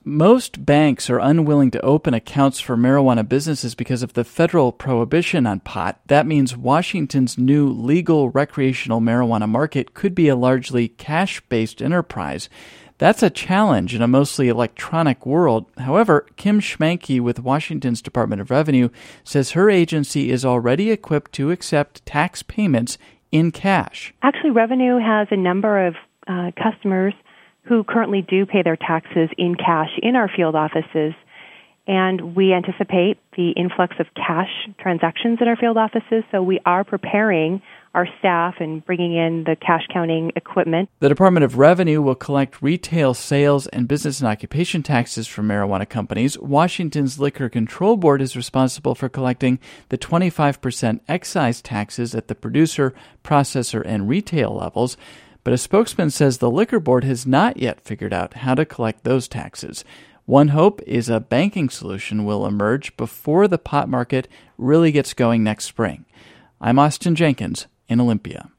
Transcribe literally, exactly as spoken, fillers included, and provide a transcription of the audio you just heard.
Most banks are unwilling to open accounts for marijuana businesses because of the federal prohibition on pot. That means Washington's new legal recreational marijuana market could be a largely cash-based enterprise. That's a challenge in a mostly electronic world. However, Kim Schmanke with Washington's Department of Revenue says her agency is already equipped to accept tax payments in cash. Actually, Revenue has a number of uh, customers who currently do pay their taxes in cash in our field offices, and we anticipate the influx of cash transactions in our field offices, so we are preparing our staff and bringing in the cash counting equipment. The Department of Revenue will collect retail sales and business and occupation taxes from marijuana companies. Washington's Liquor Control Board is responsible for collecting the twenty-five percent excise taxes at the producer, processor, and retail levels. But a spokesman says the Liquor Board has not yet figured out how to collect those taxes. One hope is a banking solution will emerge before the pot market really gets going next spring. I'm Austin Jenkins in Olympia.